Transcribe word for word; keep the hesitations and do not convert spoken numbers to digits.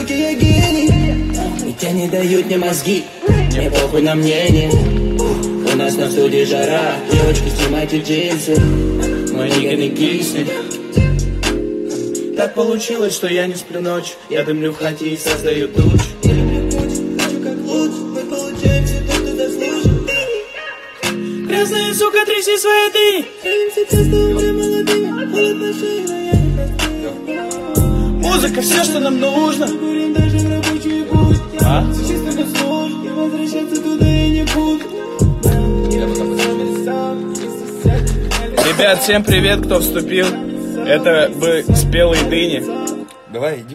суки, я гений. И те не дают мне мозги, мне похуй на мнение. У нас на студии жара, девочки, снимайте джинсы. Мой нигга не киснет. Так получилось, что я не сплю ночь. Я дымлю в хате и создаю туч. Хочу как лучше, мы получаем все то, что заслужим. Грязная сука, тряси свои ты. Хранимся часто уже молодыми. Холод на шее, но я не простым. Музыка, все, что нам нужно. Курим даже в рабочие будни. А? Чисто как сложно, я возвращаться туда и не буду. Ребят, всем привет, кто вступил. Это бы спелые дыни. Давай, иди.